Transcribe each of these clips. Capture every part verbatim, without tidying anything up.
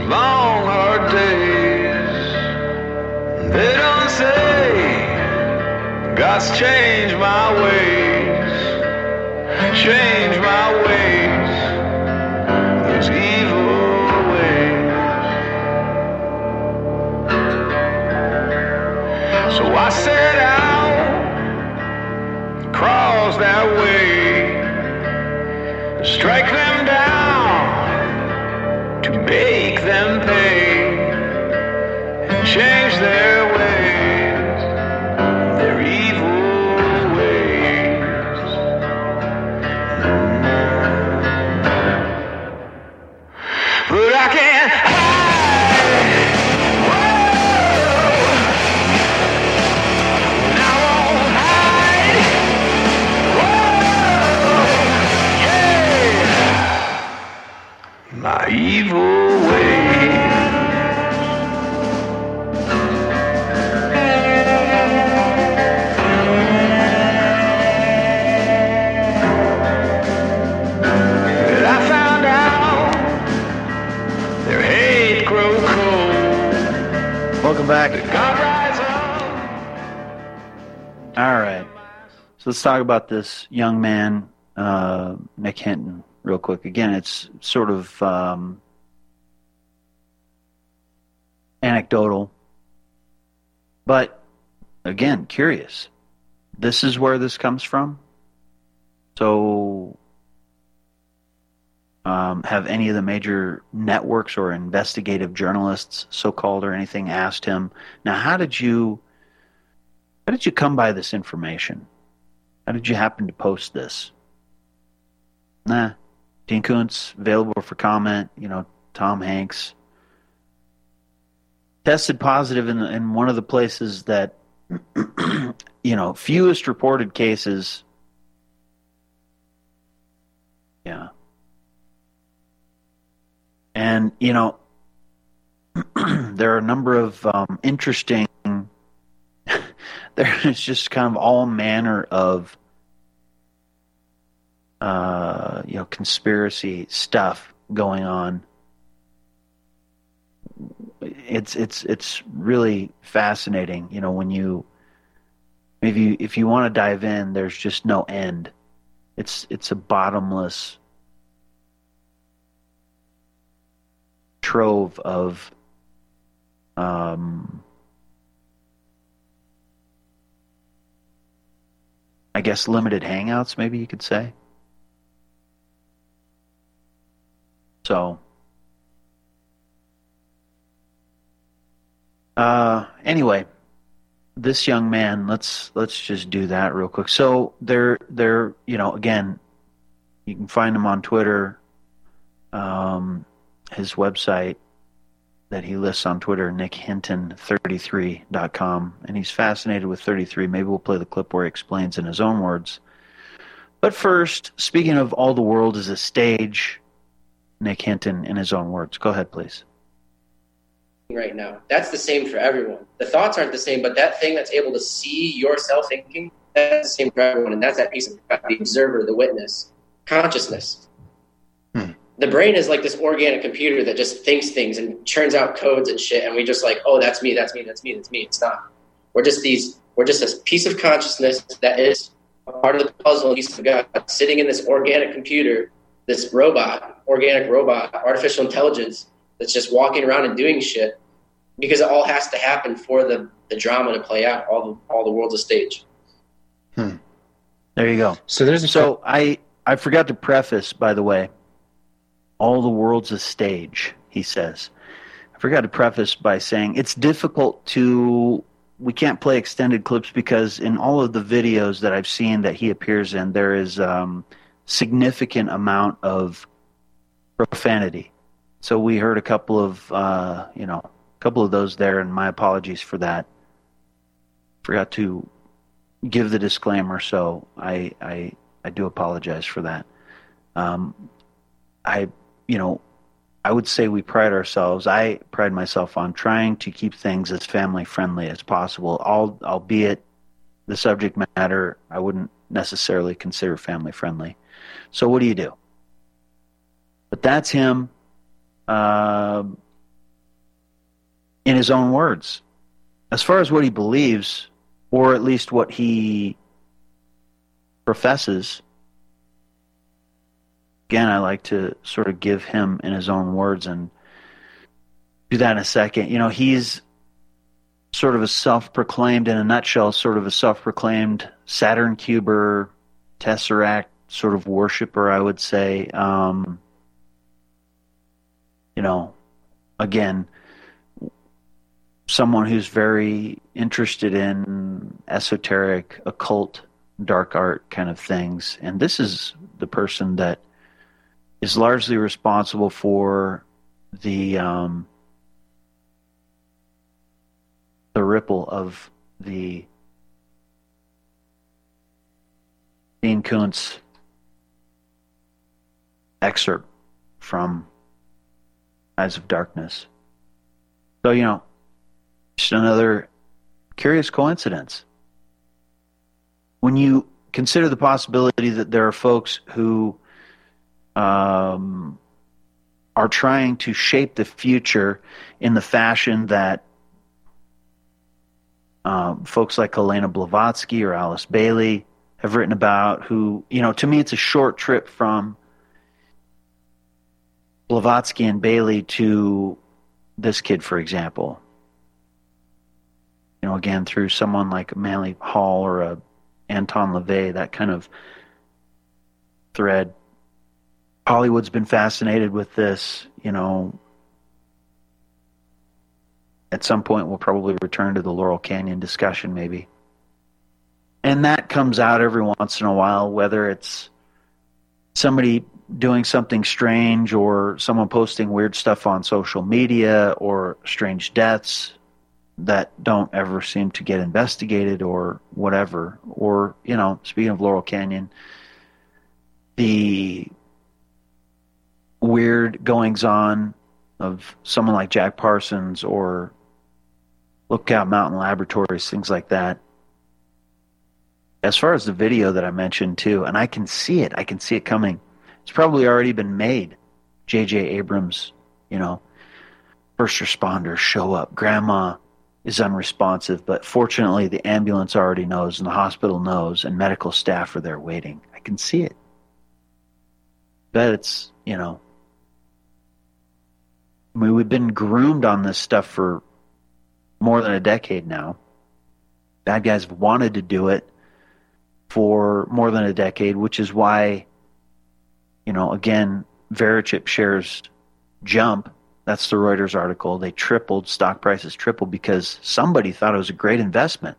long hard days. They don't say God's changed my ways, changed my ways, those evil ways. So I set out, cross that way, to strike them down, to make them pay, and change their ways, their evil ways. But I can't hide. Whoa. And I won't hide. Whoa. Yeah. My evil ways. But I found out their hate grow cold. Welcome back. God rise up. All right. So let's talk about this young man, uh, Nick Hinton, real quick. Again, it's sort of um, anecdotal, but again, curious. This is where this comes from. So, um, have any of the major networks or investigative journalists, so-called, or anything asked him, now, how did you, how did you come by this information? How did you happen to post this? Nah. Dean Koontz, available for comment. You know, Tom Hanks. Tested positive in, in one of the places that, you know, fewest reported cases. Yeah. And, you know, there are a number of um, interesting, there's just kind of all manner of, uh, you know, conspiracy stuff going on. It's it's it's really fascinating, you know, when you, if you if you want to dive in, there's just no end. It's it's a bottomless trove of um I guess limited hangouts, maybe you could say. So uh anyway, this young man, let's let's just do that real quick. So they're they're you know, again, you can find him on Twitter. Um his website that he lists on Twitter, nick hinton thirty-three dot com, and he's fascinated with thirty-three. Maybe we'll play the clip where he explains in his own words. But first, speaking of all the world is a stage, Nick Hinton in his own words. Go ahead, please. Right now, that's the same for everyone. The thoughts aren't the same, but that thing that's able to see yourself thinking, that's the same for everyone, and that's that piece of the observer, the witness, consciousness. Hmm. The brain is like this organic computer that just thinks things and churns out codes and shit, and we just like, oh, that's me, that's me, that's me, that's me. It's not. We're just these. We're just a piece of consciousness that is a part of the puzzle, piece of God, sitting in this organic computer, this robot, organic robot, artificial intelligence that's just walking around and doing shit, because it all has to happen for the, the drama to play out. All the all the world's a stage. Hmm. There you go. So there's a so I I forgot to preface, by the way. All the world's a stage, he says. I forgot to preface by saying it's difficult to, we can't play extended clips because in all of the videos that I've seen that he appears in, there is um, significant amount of profanity. So we heard a couple of, uh, you know, a couple of those there, and my apologies for that. Forgot to give the disclaimer, so I I, I do apologize for that. Um, I, you know, I would say we pride ourselves, I pride myself on trying to keep things as family-friendly as possible, albeit the subject matter I wouldn't necessarily consider family-friendly. So what do you do? But that's him. Uh, in his own words. As far as what he believes, or at least what he professes, again, I like to sort of give him in his own words and do that in a second. You know, he's sort of a self-proclaimed, in a nutshell, sort of a self-proclaimed Saturn cuber, Tesseract sort of worshiper, I would say. Um, you know, again, someone who's very interested in esoteric, occult, dark art kind of things. And this is the person that is largely responsible for the um, the ripple of the Dean Koontz excerpt from Eyes of Darkness. So, you know, just another curious coincidence. When you consider the possibility that there are folks who um, are trying to shape the future in the fashion that um, folks like Helena Blavatsky or Alice Bailey have written about, who, you know, to me it's a short trip from Blavatsky and Bailey to this kid, for example. You know, again, through someone like Manly Hall or a Anton LaVey, that kind of thread. Hollywood's been fascinated with this, you know. At some point, we'll probably return to the Laurel Canyon discussion, maybe. And that comes out every once in a while, whether it's somebody doing something strange or someone posting weird stuff on social media or strange deaths that don't ever seem to get investigated or whatever. Or, you know, speaking of Laurel Canyon, the weird goings-on of someone like Jack Parsons or Lookout Mountain Laboratories, things like that. As far as the video that I mentioned too, and I can see it, I can see it coming. It's probably already been made. J J Abrams, you know, first responders show up. Grandma is unresponsive, but fortunately the ambulance already knows and the hospital knows and medical staff are there waiting. I can see it. Bet it's, you know, I mean, we've been groomed on this stuff for more than a decade now. Bad guys have wanted to do it for more than a decade, which is why, you know, again, Verichip shares jump. That's the Reuters article. They tripled, stock prices tripled because somebody thought it was a great investment.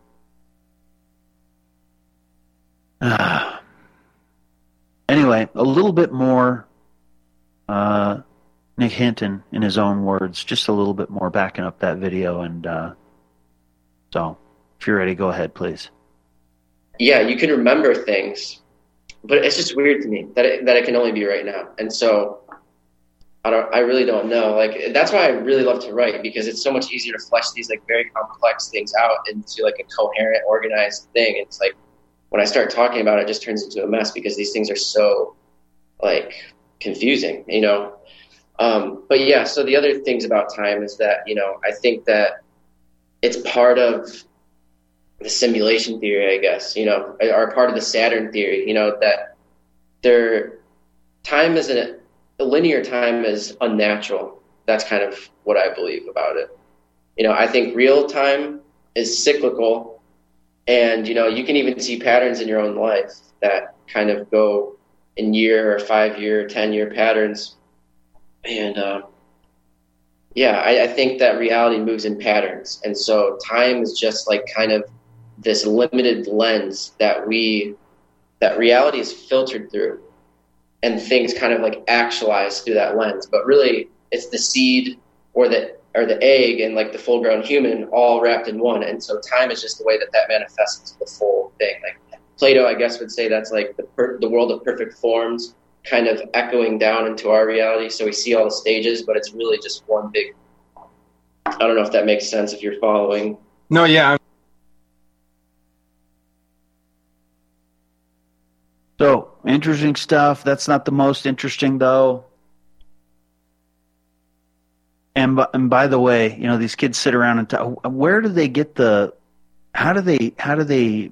Uh, anyway, a little bit more uh, Nick Hinton in his own words, just a little bit more backing up that video. And uh, so if you're ready, go ahead, please. Yeah, you can remember things, but it's just weird to me that it, that it can only be right now. And so I don't, I really don't know. Like, that's why I really love to write, because it's so much easier to flesh these like very complex things out into like a coherent, organized thing. It's like when I start talking about it, it just turns into a mess because these things are so like confusing, you know? Um, but yeah, so the other things about time is that, you know, I think that it's part of the simulation theory, I guess, you know, or part of the Saturn theory, you know, that there, time isn't, linear time is unnatural. That's kind of what I believe about it. You know, I think real time is cyclical, and, you know, you can even see patterns in your own life that kind of go in year or five year, ten year patterns. And, uh, yeah, I, I think that reality moves in patterns. And so time is just like kind of this limited lens that we, that reality is filtered through, and things kind of like actualize through that lens. But really it's the seed or the, or the egg and like the full grown human all wrapped in one. And so time is just the way that that manifests into the full thing. Like Plato, I guess, would say that's like the per, the world of perfect forms kind of echoing down into our reality. So we see all the stages, but it's really just one big, I don't know if that makes sense, if you're following. No, yeah. So, interesting stuff. That's not the most interesting, though. And b- and by the way, you know, these kids sit around and talk, where do they get the how do they how do they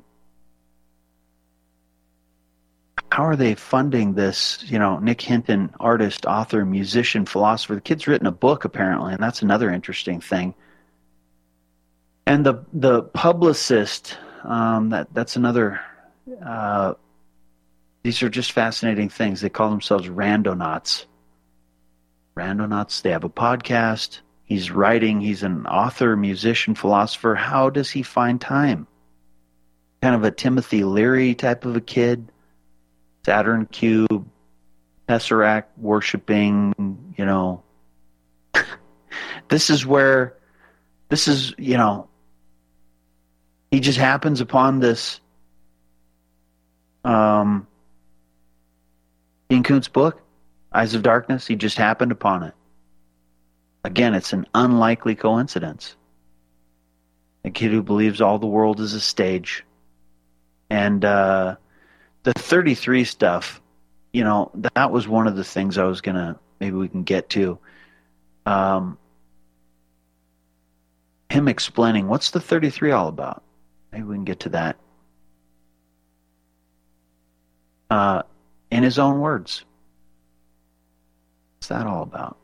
how are they funding this? You know, Nick Hinton, artist, author, musician, philosopher. The kid's written a book apparently, and that's another interesting thing. And the the publicist, um, that that's another. Uh, these are just fascinating things. They call themselves randonauts. Randonauts. They have a podcast. He's writing. He's an author, musician, philosopher. How does he find time? Kind of a Timothy Leary type of a kid. Saturn cube, Tesseract worshiping. You know, this is where, this is you know. He just happens upon this um, Dean Koontz book, Eyes of Darkness. He just happened upon it. Again, it's an unlikely coincidence. A kid who believes all the world is a stage. And uh, the thirty-three stuff, you know, that was one of the things I was going to, maybe we can get to. Um, him explaining, what's the thirty-three all about? Maybe we can get to that. Uh, in his own words. What's that all about?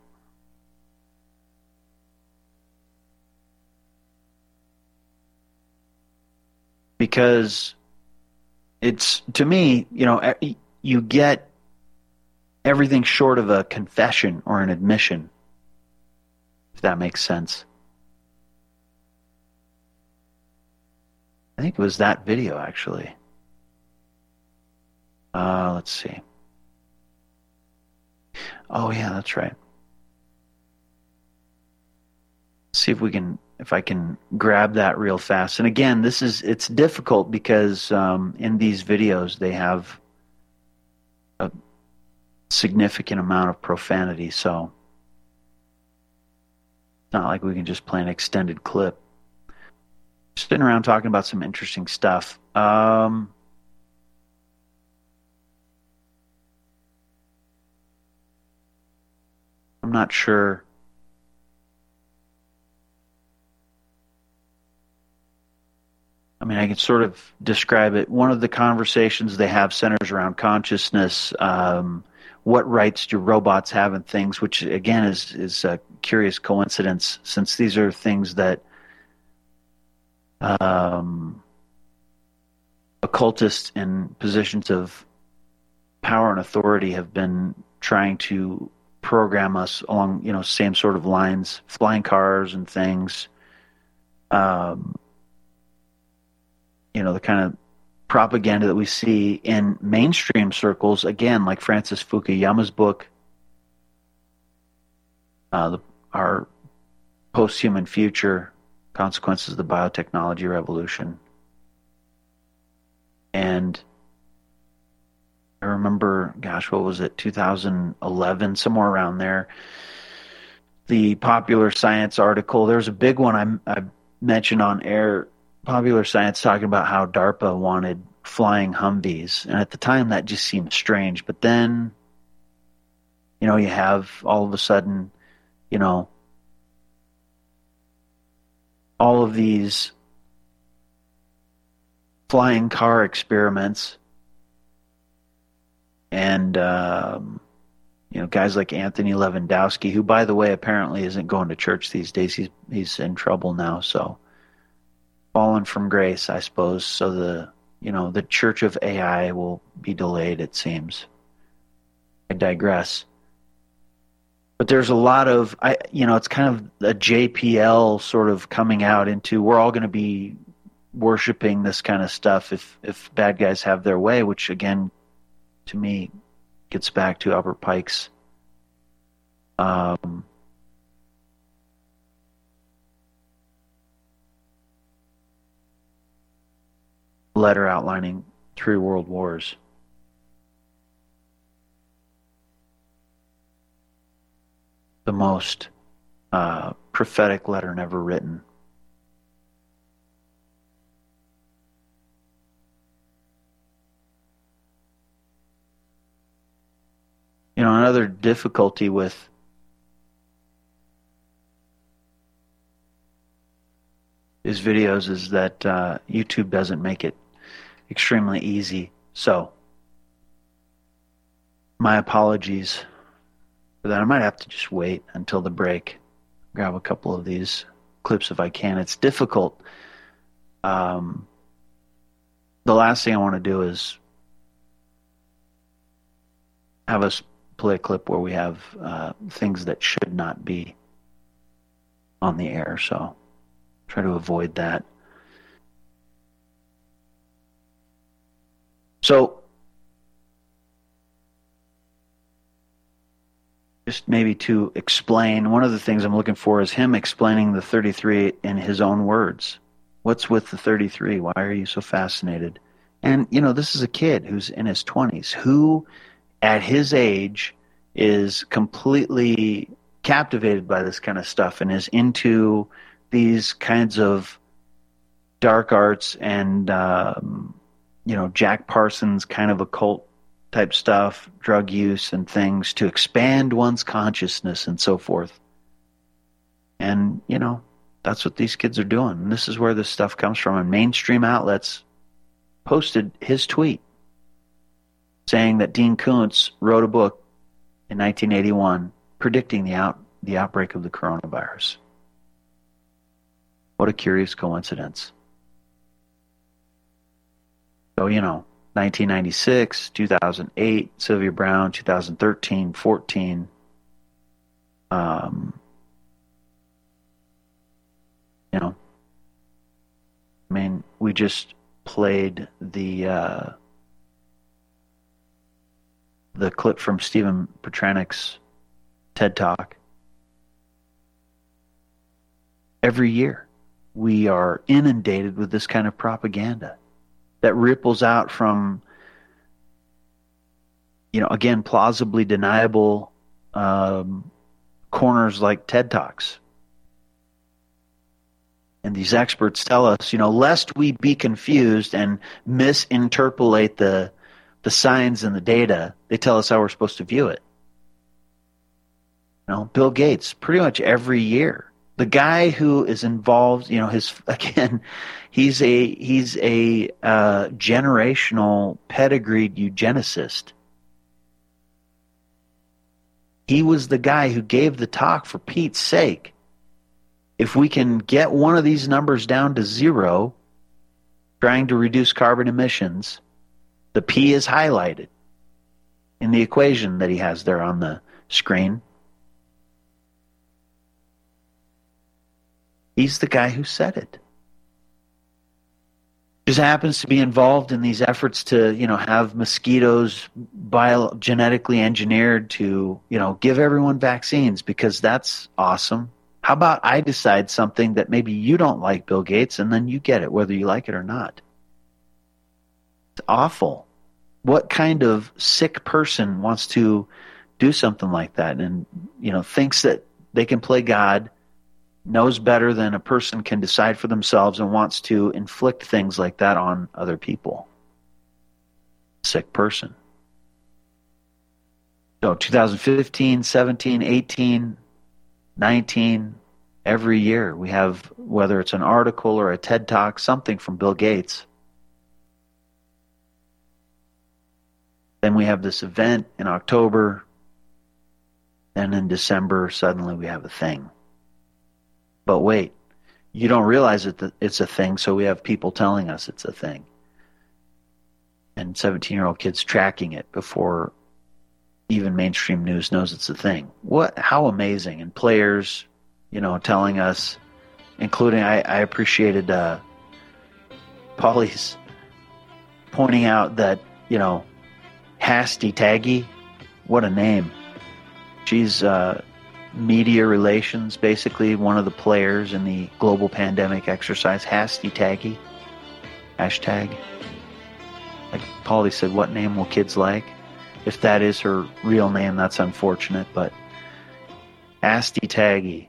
Because it's, to me, you know, you get everything short of a confession or an admission, if that makes sense. I think it was that video, actually. Uh, let's see. Oh, yeah, that's right. Let's see if we can, if I can grab that real fast. And again, this is, it's difficult because um, in these videos they have a significant amount of profanity, so it's not like we can just play an extended clip. Sitting around talking about some interesting stuff. Um, I'm not sure. I mean, I can sort of describe it. One of the conversations they have centers around consciousness. Um, what rights do robots have in things, which, again, is, is a curious coincidence, since these are things that Um, occultists in positions of power and authority have been trying to program us along, you know, same sort of lines, flying cars and things. Um, you know, the kind of propaganda that we see in mainstream circles, again, like Francis Fukuyama's book, uh, the, our Post-Human Future, Consequences of the Biotechnology Revolution. And I remember, gosh, what was it, two thousand eleven, somewhere around there, the Popular Science article. There was a big one I, I mentioned on air, Popular Science, talking about how DARPA wanted flying Humvees. And at the time, that just seemed strange. But then, you know, you have all of a sudden, you know, all of these flying car experiments, and um, you know, guys like Anthony Lewandowski, who, by the way, apparently isn't going to church these days. He's he's in trouble now, so fallen from grace, I suppose. So the you know the Church of A I will be delayed, it seems. I digress. But there's a lot of, I, you know, it's kind of a J P L sort of coming out into, we're all going to be worshiping this kind of stuff if, if bad guys have their way, which, again, to me, gets back to Albert Pike's um, letter outlining three world wars. The most uh, prophetic letter never written. You know, another difficulty with his videos is that uh, YouTube doesn't make it extremely easy. So, my apologies for that. I might have to just wait until the break, grab a couple of these clips if I can. It's difficult. Um, the last thing I want to do is have us play a clip where we have uh, things that should not be on the air, so try to avoid that. So, just maybe to explain, one of the things I'm looking for is him explaining the thirty-three in his own words. What's with the thirty-three? Why are you so fascinated? And, you know, this is a kid who's in his twenties, who at his age is completely captivated by this kind of stuff and is into these kinds of dark arts and, um, you know, Jack Parsons kind of occult type stuff, drug use and things to expand one's consciousness and so forth. And, you know, that's what these kids are doing. And this is where this stuff comes from. And mainstream outlets posted his tweet saying that Dean Koontz wrote a book in nineteen eighty-one predicting the out the outbreak of the coronavirus. What a curious coincidence. So, you know, nineteen ninety-six, two thousand eight, Sylvia Browne, two thousand thirteen, fourteen. Um, you know, I mean, we just played the uh, the clip from Stephen Petranik's TED Talk. Every year, we are inundated with this kind of propaganda that ripples out from, you know, again, plausibly deniable um, corners like TED Talks. And these experts tell us, you know, lest we be confused and misinterpolate the the signs and the data, they tell us how we're supposed to view it. You know, Bill Gates, pretty much every year, the guy who is involved, you know, his again, he's a he's a uh, generational pedigreed eugenicist. He was the guy who gave the talk, for Pete's sake. If we can get one of these numbers down to zero, trying to reduce carbon emissions, the P is highlighted in the equation that he has there on the screen. He's the guy who said it. Just happens to be involved in these efforts to, you know, have mosquitoes bio- genetically engineered to, you know, give everyone vaccines because that's awesome. How about I decide something that maybe you don't like, Bill Gates, and then you get it, whether you like it or not? It's awful. What kind of sick person wants to do something like that and, you know, thinks that they can play God, knows better than a person can decide for themselves, and wants to inflict things like that on other people? Sick person. So twenty fifteen, seventeen, eighteen, nineteen, every year we have, whether it's an article or a TED Talk, something from Bill Gates. Then we have this event in October. Then in December, suddenly we have a thing. But wait, you don't realize that it's a thing, so we have people telling us it's a thing. And seventeen-year-old kids tracking it before even mainstream news knows it's a thing. What? How amazing. And players, you know, telling us, including, I, I appreciated uh, Paulie's pointing out that, you know, Hasty Taggy, what a name. She's uh, media relations, basically one of the players in the global pandemic exercise. Hasty Taggy, hashtag. Like Paulie said, what name will kids like? If that is her real name, that's unfortunate, but Hasty Taggy,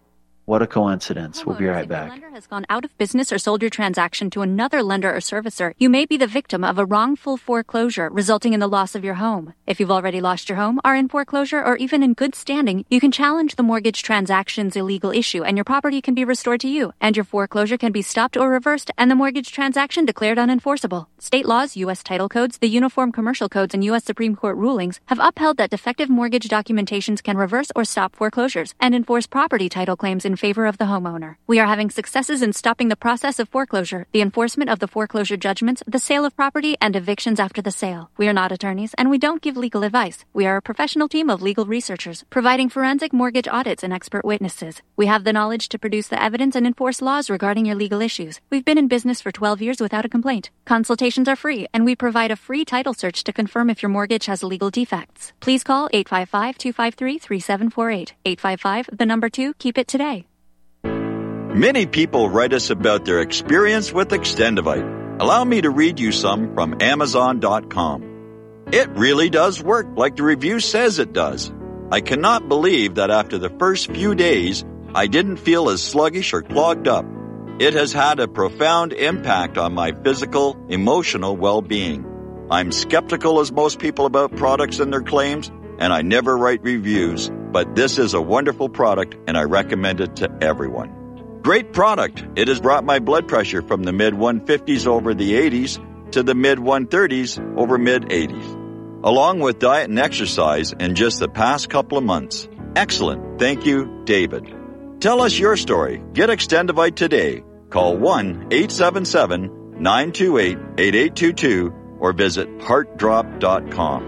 What a coincidence. We'll be right If your back. lender has gone out of business or sold your transaction to another lender or servicer, you may be the victim of a wrongful foreclosure, resulting in the loss of your home. If you've already lost your home, are in foreclosure, or even in good standing, you can challenge the mortgage transaction's illegal issue, and your property can be restored to you, and your foreclosure can be stopped or reversed, and the mortgage transaction declared unenforceable. State laws, U S title codes, the Uniform Commercial Codes, and U S Supreme Court rulings have upheld that defective mortgage documentations can reverse or stop foreclosures and enforce property title claims in favor of the homeowner. We are having successes in stopping the process of foreclosure, the enforcement of the foreclosure judgments, the sale of property, and evictions after the sale. We are not attorneys, and we don't give legal advice. We are a professional team of legal researchers, providing forensic mortgage audits and expert witnesses. We have the knowledge to produce the evidence and enforce laws regarding your legal issues. We've been in business for twelve years without a complaint. Consultations are free, and we provide a free title search to confirm if your mortgage has legal defects. Please call eight five five, two five three, three seven four eight. eight five five, the number two, keep it today. Many people write us about their experience with Extendivite. Allow me to read you some from Amazon dot com. It really does work like the review says it does. I cannot believe that after the first few days, I didn't feel as sluggish or clogged up. It has had a profound impact on my physical, emotional well-being. I'm skeptical as most people about products and their claims, and I never write reviews, but this is a wonderful product and I recommend it to everyone. Great product. It has brought my blood pressure from the mid one fifties over the eighties to the mid one thirties over mid eighties, along with diet and exercise in just the past couple of months. Excellent. Thank you, David. Tell us your story. Get Extendivite today. Call one eight seven seven, nine two eight, eight eight two two or visit heart drop dot com.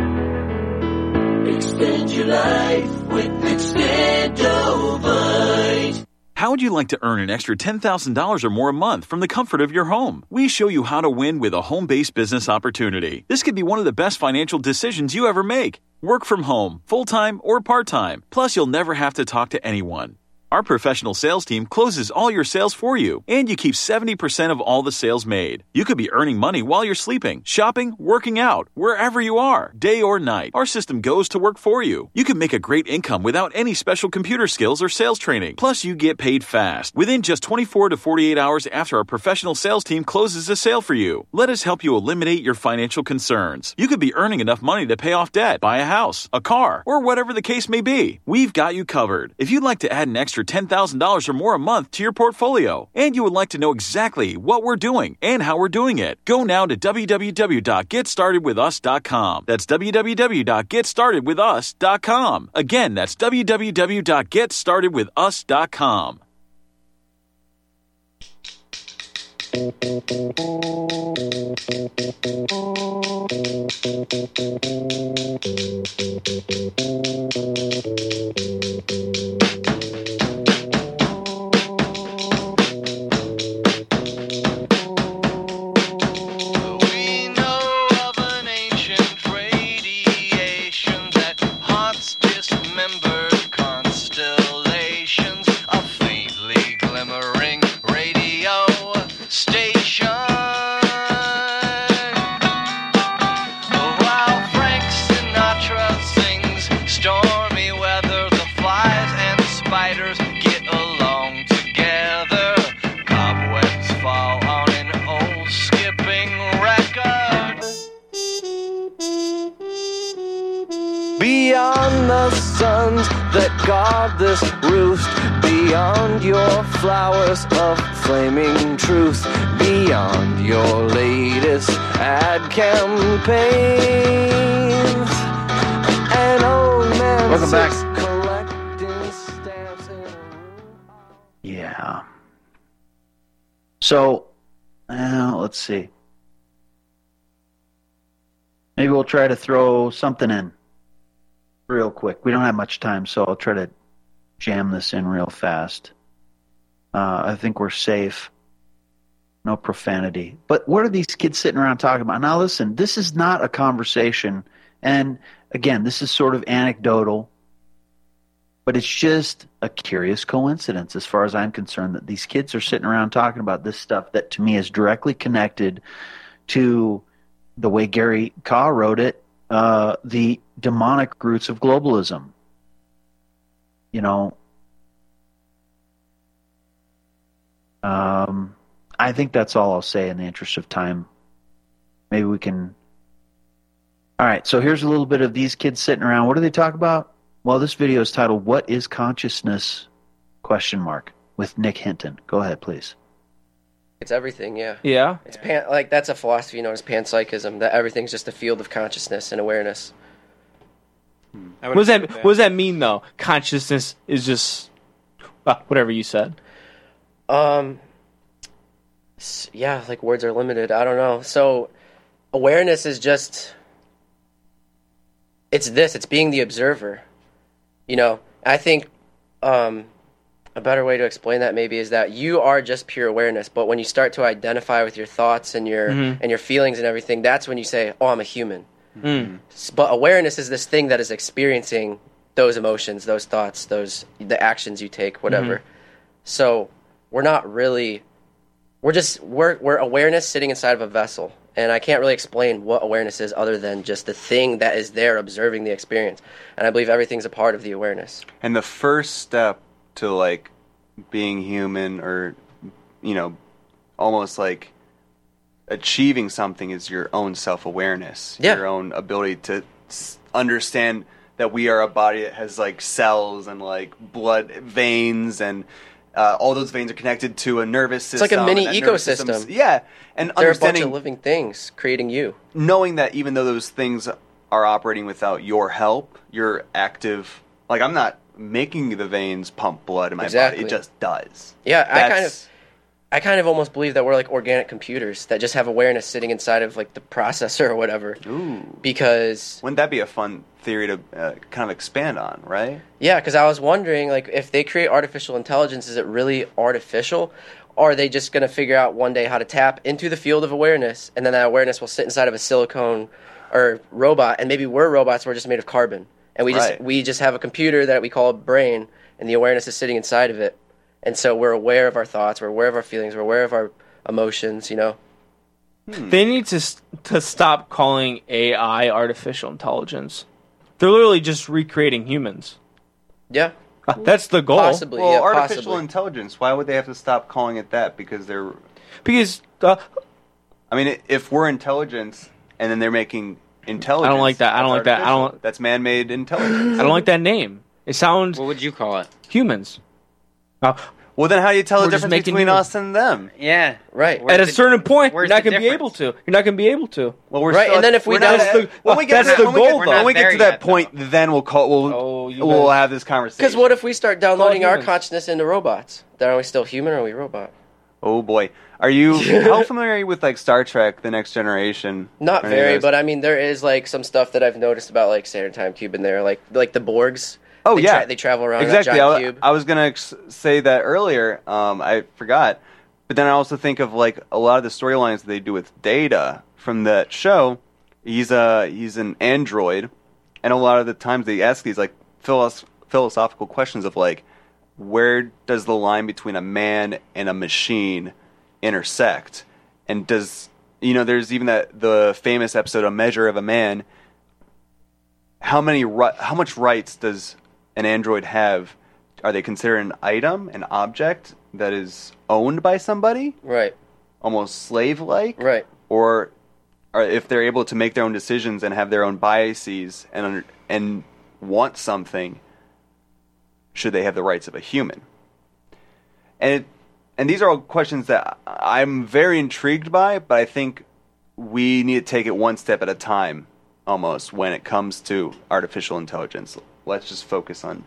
Extend your life with Extendivite. How would you like to earn an extra ten thousand dollars or more a month from the comfort of your home? We show you how to win with a home-based business opportunity. This could be one of the best financial decisions you ever make. Work from home, full-time or part-time. Plus, you'll never have to talk to anyone. Our professional sales team closes all your sales for you, and you keep seventy percent of all the sales made. You could be earning money while you're sleeping, shopping, working out, wherever you are, day or night. Our system goes to work for you. You can make a great income without any special computer skills or sales training. Plus, you get paid fast, within just twenty-four to forty-eight hours after our professional sales team closes a sale for you. Let us help you eliminate your financial concerns. You could be earning enough money to pay off debt, buy a house, a car, or whatever the case may be. We've got you covered. If you'd like to add an extra ten thousand dollars or more a month to your portfolio, and you would like to know exactly what we're doing and how we're doing it, go now to w w w dot get started with us dot com. That's w w w dot get started with us dot com. Again, that's w w w dot get started with us dot com. Beyond the suns that guard this roost, beyond your flowers of flaming truth, beyond your latest ad campaigns, an old man Welcome back. collecting stamps in a room. Yeah. So, uh, let's see. Maybe we'll try to throw something in real quick. We don't have much time, so I'll try to jam this in real fast. Uh, I think we're safe. No profanity. But what are these kids sitting around talking about? Now listen, this is not a conversation. And again, this is sort of anecdotal. But it's just a curious coincidence as far as I'm concerned that these kids are sitting around talking about this stuff that to me is directly connected to the way Gary Kaw wrote it, uh, the demonic roots of globalism. You know, Um, I think that's all I'll say in the interest of time. Maybe we can. All right, so here's a little bit of these kids sitting around. What do they talk about? Well, this video is titled "What is Consciousness?" question mark with Nick Hinton. Go ahead, please. It's everything, yeah. Yeah. It's pan, like that's a philosophy known as panpsychism, that everything's just a field of consciousness and awareness. What does that What does that mean though? Consciousness is just well, whatever you said. Um. s- Yeah, like words are limited. I don't know. So, awareness is just. It's this. It's being the observer. You know, I think um, a better way to explain that maybe is that you are just pure awareness. But when you start to identify with your thoughts and your Mhm. and your feelings and everything, that's when you say, "Oh, I'm a human." Mm. S- But awareness is this thing that is experiencing those emotions, those thoughts, those the actions you take, whatever. Mhm. So we're not really. We're just we're we're awareness sitting inside of a vessel. And I can't really explain what awareness is other than just the thing that is there observing the experience. And I believe everything's a part of the awareness. And the first step to like being human, or you know, almost like achieving something, is your own self-awareness. Yeah. Your own ability to s- understand that we are a body that has like cells and like blood veins, and uh, all those veins are connected to a nervous system. It's like a mini and that nervous system's- ecosystem. Yeah. And There are a bunch understanding of living things creating you. knowing that even though those things are operating without your help, you're active. Like, I'm not making the veins pump blood in my Exactly. body. It just does. Yeah, I kind of That's- I kind of almost believe that we're like organic computers that just have awareness sitting inside of like the processor or whatever. Ooh. Because Wouldn't that be a fun theory to uh, kind of expand on, right? yeah, because I was wondering, like, if they create artificial intelligence, is it really artificial? Or are they just going to figure out one day how to tap into the field of awareness, and then that awareness will sit inside of a silicone or robot, and maybe we're robots, we're just made of carbon. And we just Right. we just have a computer that we call a brain, and the awareness is sitting inside of it. And so we're aware of our thoughts, we're aware of our feelings, we're aware of our emotions, you know? They need to s- to stop calling A I artificial intelligence. They're literally just recreating humans. Yeah. Uh, That's the goal. Possibly, Well, yeah, artificial possibly. intelligence, why would they have to stop calling it that? Because they're... Because uh, I mean, if we're intelligence and then they're making intelligence... I don't like that. I don't that's like that. I artificial. don't- That's man-made intelligence. I don't like that name. It sounds What would you call it? humans. Uh, Well, then how do you tell We're the just difference making between humans. us and them? Yeah. Right. Where's at a the- certain point, you're where's not the going to be able difference? to. You're not going to be able to. Well, we're Right, still and then if we we're not don't- at- when we get that's to the that, when we goal, get, though. when we We're get not to there that yet, point, then we'll call. We'll Oh, you we'll guys- have this conversation. Because what if we start downloading our humans. consciousness into robots? Then are we still human or are we robot? Oh boy, are you? How familiar are you with like Star Trek: The Next Generation? Not Or any of very, those? but I mean, there is like some stuff that I've noticed about like Saturn Time Cube in there, like like the Borgs. Oh they yeah, tra- they travel around exactly. that I, giant wa- cube. I was gonna ex- say that earlier. Um, I forgot, but then I also think of like a lot of the storylines that they do with Data from that show. He's a he's an android, and a lot of the times they ask these like philos- philosophical questions of like, where does the line between a man and a machine intersect? And does, you know, there's even that the famous episode, A Measure of a Man. How many ri- how much rights does an android have? Are they considered an item, an object that is owned by somebody, right, almost slave-like? right. Or or if they're able to make their own decisions and have their own biases and under- and want something, should they have the rights of a human? And it, and these are all questions that I'm very intrigued by, but I think we need to take it one step at a time, almost, when it comes to artificial intelligence. Let's just focus on...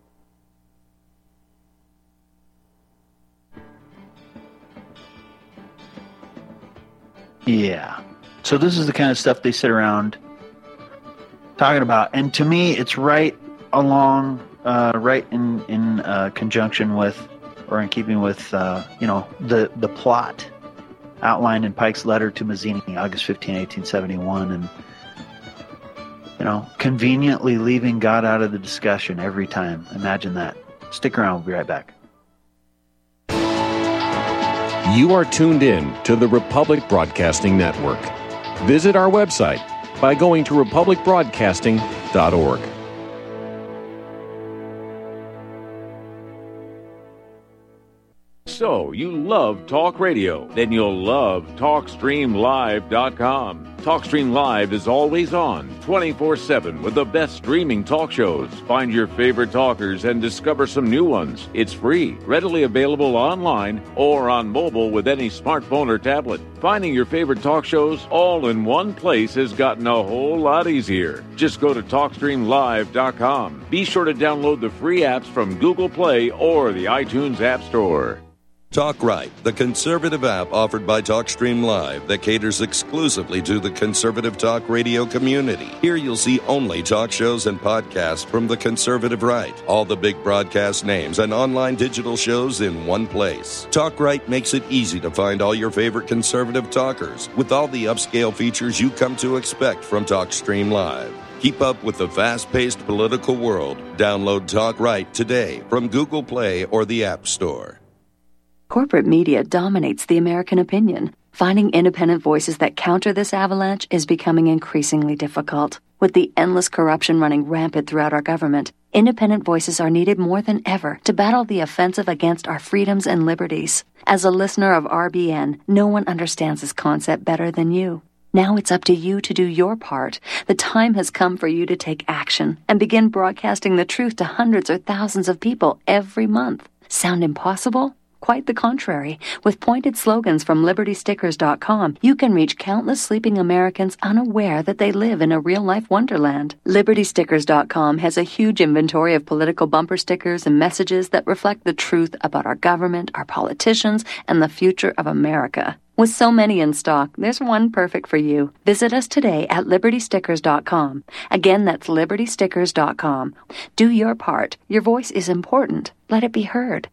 Yeah. So this is the kind of stuff they sit around talking about, and to me, it's right along, uh, right in in uh, conjunction with, or in keeping with, uh, you know, the the plot outlined in Pike's letter to Mazzini, August fifteenth, eighteen seventy-one, and you know, conveniently leaving God out of the discussion every time. Imagine that. Stick around. We'll be right back. You are tuned in to the Republic Broadcasting Network. Visit our website by going to republic broadcasting dot org. So, you love talk radio? Then you'll love talk stream live dot com. TalkStream Live is always on, twenty-four seven, with the best streaming talk shows. Find your favorite talkers and discover some new ones. It's free, readily available online or on mobile with any smartphone or tablet. Finding your favorite talk shows all in one place has gotten a whole lot easier. Just go to talk stream live dot com. Be sure to download the free apps from Google Play or the iTunes App Store. Talk Right, the conservative app offered by TalkStream Live that caters exclusively to the conservative talk radio community. Here you'll see only talk shows and podcasts from the conservative right. All the big broadcast names and online digital shows in one place. Talk Right makes it easy to find all your favorite conservative talkers with all the upscale features you come to expect from TalkStream Live. Keep up with the fast-paced political world. Download Talk Right today from Google Play or the App Store. Corporate media dominates the American opinion. Finding independent voices that counter this avalanche is becoming increasingly difficult. With the endless corruption running rampant throughout our government, independent voices are needed more than ever to battle the offensive against our freedoms and liberties. As a listener of R B N, no one understands this concept better than you. Now it's up to you to do your part. The time has come for you to take action and begin broadcasting the truth to hundreds or thousands of people every month. Sound impossible? Quite the contrary. With pointed slogans from liberty stickers dot com, you can reach countless sleeping Americans unaware that they live in a real-life wonderland. liberty stickers dot com has a huge inventory of political bumper stickers and messages that reflect the truth about our government, our politicians, and the future of America. With so many in stock, there's one perfect for you. Visit us today at liberty stickers dot com. Again, that's liberty stickers dot com. Do your part. Your voice is important. Let it be heard.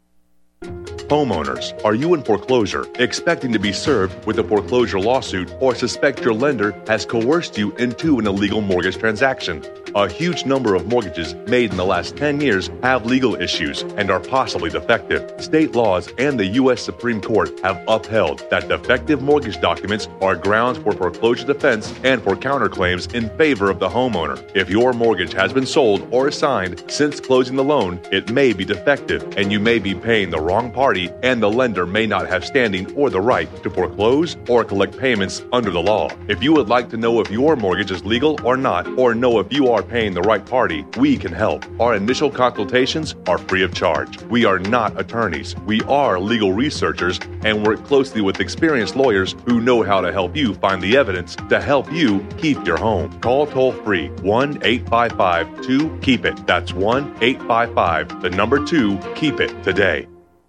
Homeowners, are you in foreclosure, expecting to be served with a foreclosure lawsuit, or suspect your lender has coerced you into an illegal mortgage transaction? A huge number of mortgages made in the last ten years have legal issues and are possibly defective. State laws and the U S Supreme Court have upheld that defective mortgage documents are grounds for foreclosure defense and for counterclaims in favor of the homeowner. If your mortgage has been sold or assigned since closing the loan, it may be defective and you may be paying the wrong party, and the lender may not have standing or the right to foreclose or collect payments under the law. If you would like to know if your mortgage is legal or not, or know if you are paying the right party, we can help. Our initial consultations are free of charge. We are not attorneys. We are legal researchers and work closely with experienced lawyers who know how to help you find the evidence to help you keep your home. Call toll-free one eight five five two keep it. That's one eight five five, the number two, keep it today.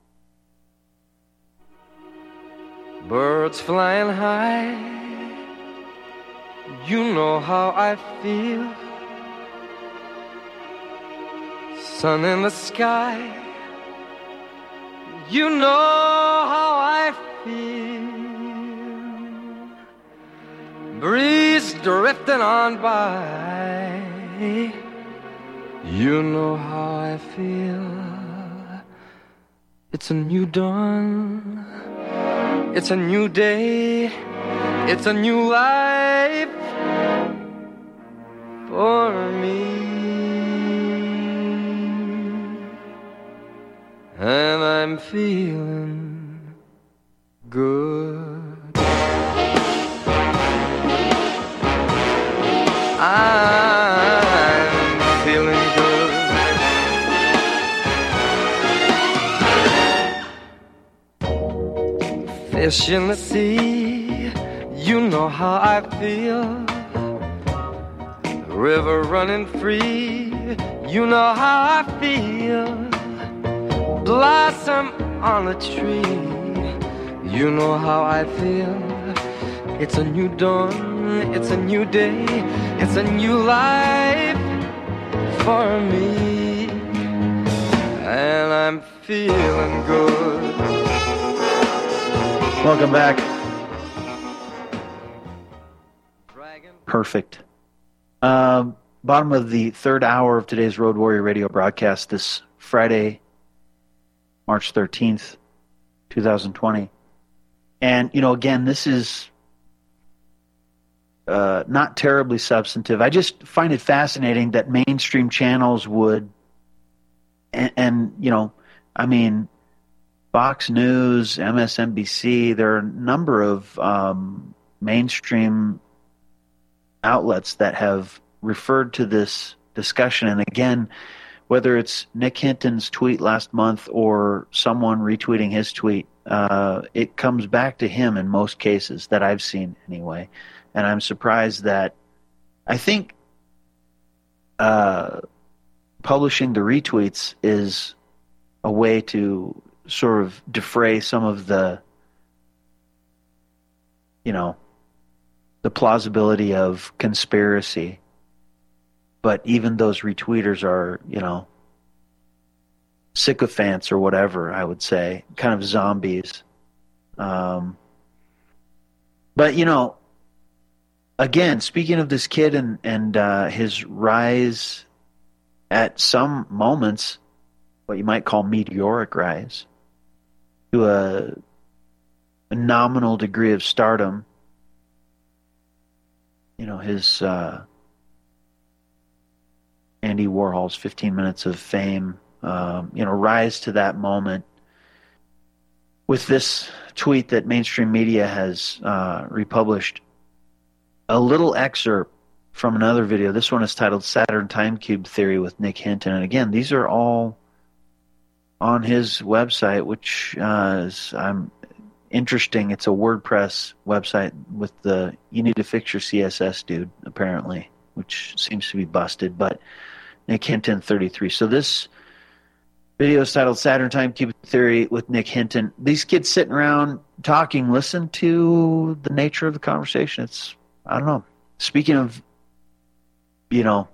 Birds flying high, you know how I feel. Sun in the sky, you know how I feel. Breeze drifting on by, you know how I feel. It's a new dawn, it's a new day, it's a new life for me. And I'm feeling good. I'm feeling good. Fish in the sea, you know how I feel. River running free, you know how I feel. Blossom on a tree, you know how I feel. It's a new dawn, it's a new day, it's a new life for me. And I'm feeling good. Welcome back. Perfect. Um, bottom of the third hour of today's Road Warrior Radio broadcast this Friday, March thirteenth, twenty twenty. And, you know, again, this is uh, not terribly substantive. I just find it fascinating that mainstream channels would, and, and you know, I mean, Fox News, M S N B C, there are a number of um, mainstream outlets that have referred to this discussion. And again, whether it's Nick Hinton's tweet last month or someone retweeting his tweet, uh, it comes back to him in most cases that I've seen anyway. And I'm surprised that I think uh, publishing the retweets is a way to sort of defray some of the, you know, the plausibility of conspiracy. But even those retweeters are, you know, sycophants or whatever, I would say, kind of zombies. Um, but, you know, again, speaking of this kid and, and uh, his rise at some moments, what you might call meteoric rise, to a, a nominal degree of stardom, you know, his uh, Andy Warhol's fifteen minutes of fame, um, you know, rise to that moment with this tweet that mainstream media has uh, republished. A little excerpt from another video. This one is titled Saturn Time Cube Theory with Nick Hinton. And again, these are all on his website, which uh, is I'm interesting. It's a WordPress website with the you need to fix your C S S, dude, apparently, which seems to be busted. But Nick Hinton thirty-three. So this video is titled Saturn Time Cube Theory with Nick Hinton. These kids sitting around talking, listen to the nature of the conversation. It's, I don't know. Speaking of, you know,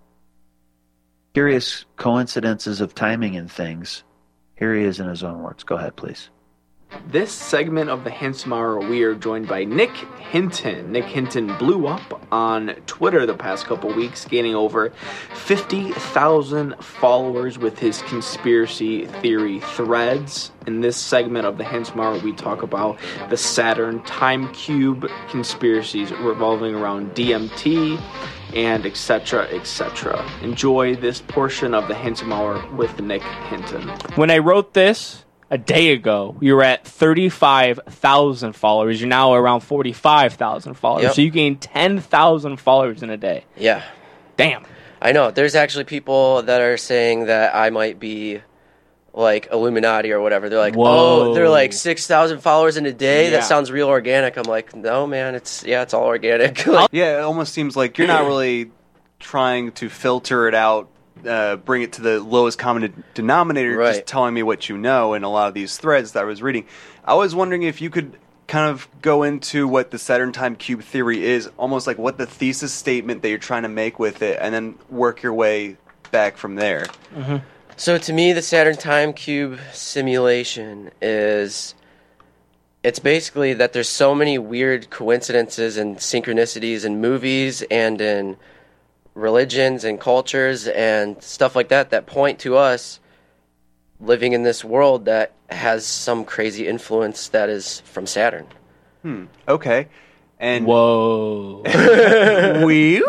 curious coincidences of timing and things, here he is in his own words. Go ahead, please. This segment of the Hinton Hour, we are joined by Nick Hinton. Nick Hinton blew up on Twitter the past couple weeks, gaining over fifty thousand followers with his conspiracy theory threads. In this segment of the Hinton Hour, we talk about the Saturn Time Cube conspiracies revolving around D M T and et cetera, et cetera. Enjoy this portion of the Hinton Hour with Nick Hinton. When I wrote this a day ago, you were at thirty-five thousand followers. You're now around forty-five thousand followers. Yep. So you gained ten thousand followers in a day. Yeah. Damn. I know. There's actually people that are saying that I might be like Illuminati or whatever. They're like, Whoa. oh, they're like six thousand followers in a day? Yeah. That sounds real organic. I'm like, no, man. It's, yeah, it's all organic. Like, Yeah, it almost seems like you're not really trying to filter it out, uh, bring it to the lowest common denominator, Right. just telling me what you know in a lot of these threads that I was reading. I was wondering if you could kind of go into what the Saturn Time Cube theory is, almost like what the thesis statement that you're trying to make with it, and then work your way back from there. Mm-hmm. So to me, the Saturn Time Cube simulation is, it's basically that there's so many weird coincidences and synchronicities in movies and in religions and cultures and stuff like that that point to us living in this world that has some crazy influence that is from Saturn. Hmm. Okay. And whoa. we.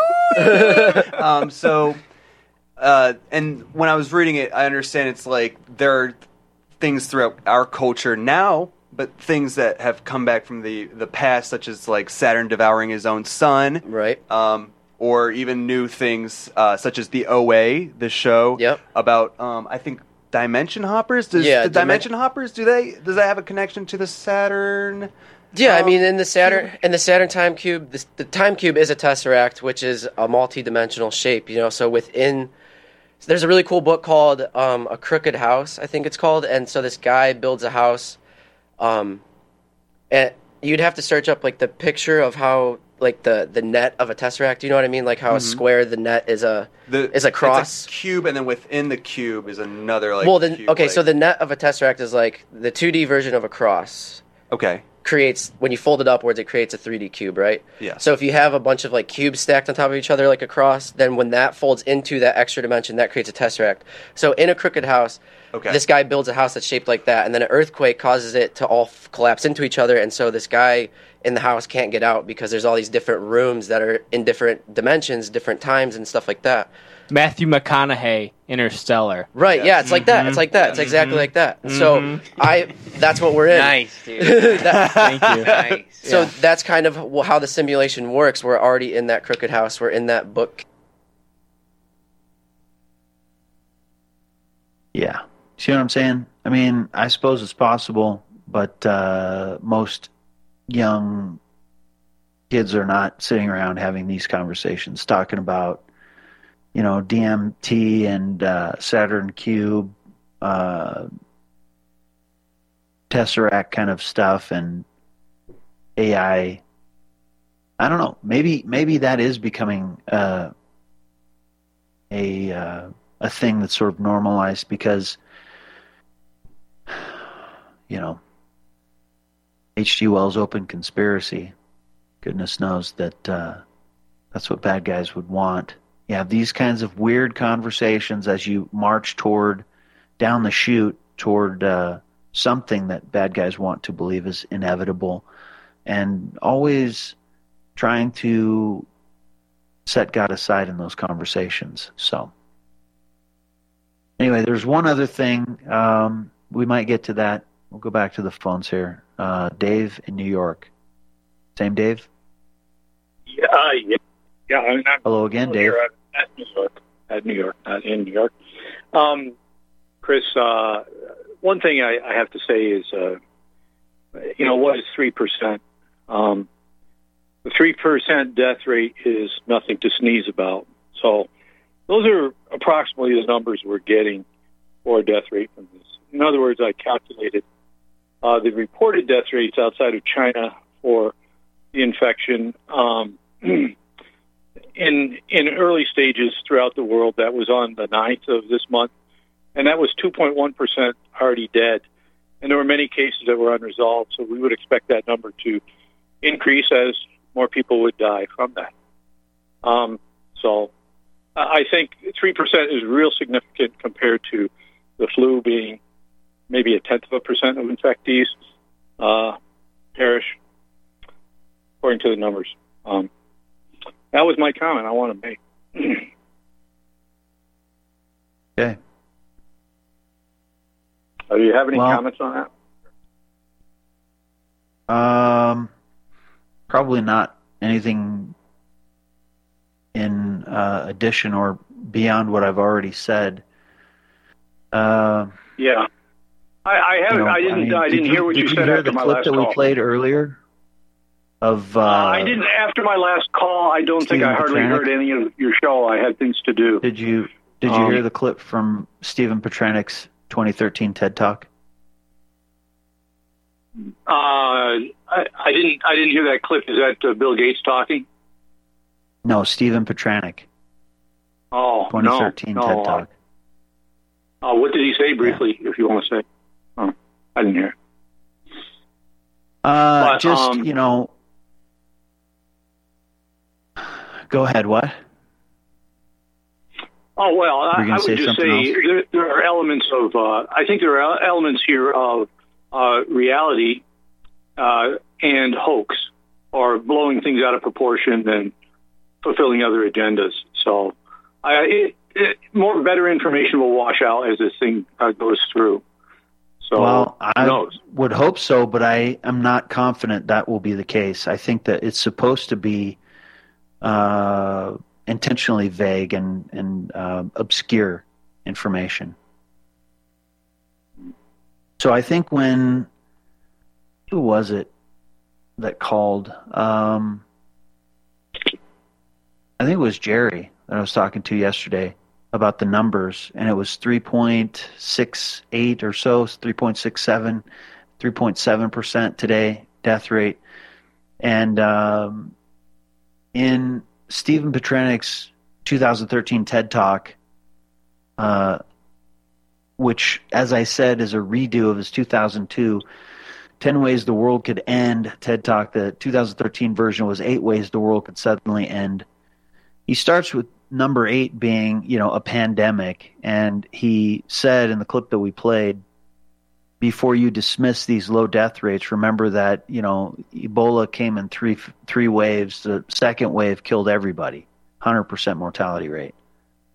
um. So. Uh, and when I was reading it, I understand it's like there are things throughout our culture now, but things that have come back from the, the past, such as like Saturn devouring his own son, right? Um, or even new things uh, such as the O A, the show yep. about um, I think dimension hoppers. Does yeah, the dimen- dimension hoppers do they does that have a connection to the Saturn? Yeah, um, I mean, in the Saturn in the Saturn Time Cube, the, the Time Cube is a tesseract, which is a multi-dimensional shape. You know, so within. There's a really cool book called um, A Crooked House, I think it's called. And so this guy builds a house. Um, and you'd have to search up, like, the picture of how, like, the, the net of a tesseract. You know what I mean? Like, how Mhm. a square, the net is a The, is a cross. It's a cube, and then within the cube is another, like, well, then, cube, okay, like- so the net of a tesseract is, like, the two D version of a cross. Okay. Creates, when you fold it upwards, it creates a three D cube, right? Yeah. So if you have a bunch of like cubes stacked on top of each other like a cross, then when that folds into that extra dimension, that creates a tesseract. So in A Crooked House, okay. this guy builds a house that's shaped like that, and then an earthquake causes it to all f- collapse into each other, and so this guy in the house can't get out because there's all these different rooms that are in different dimensions, different times, and stuff like that. Matthew McConaughey, Interstellar. Right, yeah, it's like that. It's like that. It's exactly like that. So I that's what we're in. Nice, dude. That- Thank you. Nice. So Yeah. that's kind of wh- how the simulation works. We're already in that crooked house. We're in that book. Yeah. See what I'm saying? I mean, I suppose it's possible, but uh, most young kids are not sitting around having these conversations, talking about, you know, D M T and uh, Saturn Cube, uh, Tesseract kind of stuff, and A I. I don't know. Maybe maybe that is becoming uh, a uh, a thing that's sort of normalized because, you know, H G Wells' Open Conspiracy, goodness knows that uh, that's what bad guys would want. You have these kinds of weird conversations as you march toward, down the chute, toward uh, something that bad guys want to believe is inevitable, and always trying to set God aside in those conversations. So, anyway, there's one other thing. Um, we might get to that. We'll go back to the phones here. Uh, Dave in New York. Same Dave? Yeah, uh, yeah, yeah. I mean, I'm Hello again, Dave. here at, at New York, at New York, not in New York. Um, Chris, uh, one thing I, I have to say is, uh, you know, what is three percent? Um, the three percent death rate is nothing to sneeze about. So those are approximately the numbers we're getting for a death rate from this. In other words, I calculated uh, the reported death rates outside of China for the infection um, in in early stages throughout the world. That was on the ninth of this month, and that was two point one percent already dead. And there were many cases that were unresolved, so we would expect that number to increase as more people would die from that. Um, so I think three percent is real significant compared to the flu being maybe a tenth of a percent of infectees uh, perish, according to the numbers. Um, that was my comment I want to make. Okay. Uh, do you have any Well, comments on that? Um, probably not anything in uh, addition or beyond what I've already said. Uh, Yeah. I, I haven't. you know, I didn't. mean, I didn't did hear what did you you said hear after the my clip last that call. we played earlier? Of uh, Uh, I didn't. After my last call, I don't think Stephen I hardly Petranek? heard any of your show. I had things to do. Did you Did you Um, hear the clip from Stephen Petranik's twenty thirteen TED Talk? Uh, I, I didn't. I didn't hear that clip. Is that uh, Bill Gates talking? No, Stephen Petranik, Oh, twenty no, thirteen no. TED Talk. Uh, what did he say briefly, if you want to say? Oh, I didn't hear. Uh, But, just um, you know, go ahead. What? Oh well, Were you I, gonna I say would just something say else? there, there are elements of. Uh, I think there are elements here of uh, reality uh, and hoax, or blowing things out of proportion and fulfilling other agendas. So, I, it, it, more better information will wash out as this thing uh, goes through. So, well, who I knows? would hope so, but I am not confident that will be the case. I think that it's supposed to be uh, intentionally vague and, and uh, obscure information. So I think when, who was it that called? Um, I think it was Jerry that I was talking to yesterday about the numbers, and it was three point six eight or so, three point six seven, three point seven percent today, death rate. And um, in Stephen Petranik's two thousand thirteen TED Talk, uh, which, as I said, is a redo of his two thousand two ten Ways the World Could End TED Talk. The two thousand thirteen version was Eight Ways the World Could Suddenly End. He starts with number eight being, you know, a pandemic. And he said in the clip that we played, before you dismiss these low death rates, remember that, you know, Ebola came in three three waves. The second wave killed everybody, one hundred percent mortality rate.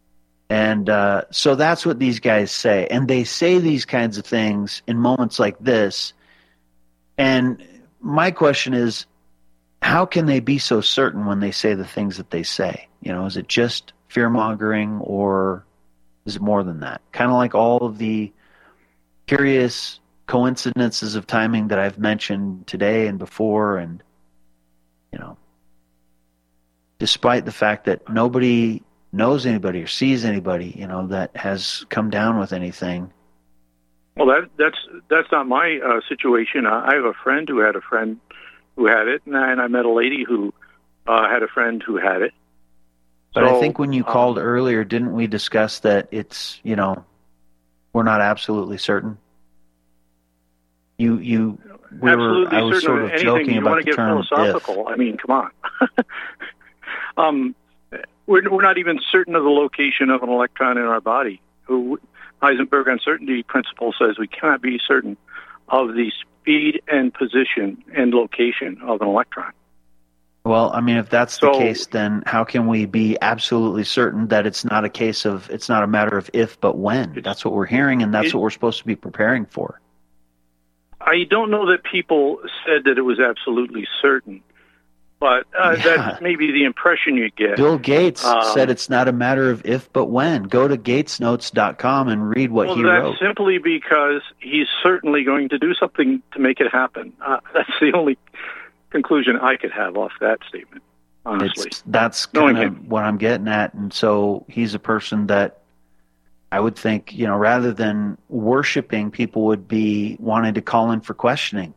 And uh, so that's what these guys say. And they say these kinds of things in moments like this. And my question is, how can they be so certain when they say the things that they say? You know, is it just fear-mongering, or is it more than that? Kind of like all of the curious coincidences of timing that I've mentioned today and before, and, you know, despite the fact that nobody knows anybody or sees anybody, you know, that has come down with anything. Well, that that's that's not my uh, situation. I have a friend who had a friend who had it, and I, and I met a lady who uh, had a friend who had it. But so, I think when you um, called earlier, didn't we discuss that it's, you know, we're not absolutely certain? You, you, we absolutely were, I was certain sort of of anything. joking You about want to the get term philosophical? if. I mean, come on. um, we're we're not even certain of the location of an electron in our body. Who Heisenberg uncertainty principle says we cannot be certain of the speed and position and location of an electron. Well, I mean, if that's So- the case, then how can we be absolutely certain that it's not a case of, it's not a matter of if, but when? That's what we're hearing, and that's it- what we're supposed to be preparing for. I don't know that people said that it was absolutely certain, but uh, Yeah. that's maybe the impression you get. Bill Gates Um, said it's not a matter of if, but when. Go to gates notes dot com and read what well, he that's wrote. simply because he's certainly going to do something to make it happen. Uh, that's the only conclusion I could have off that statement, honestly. It's, that's Knowing kind of him. what I'm getting at. And so he's a person that I would think, you know, rather than worshiping, people would be wanting to call in for questioning.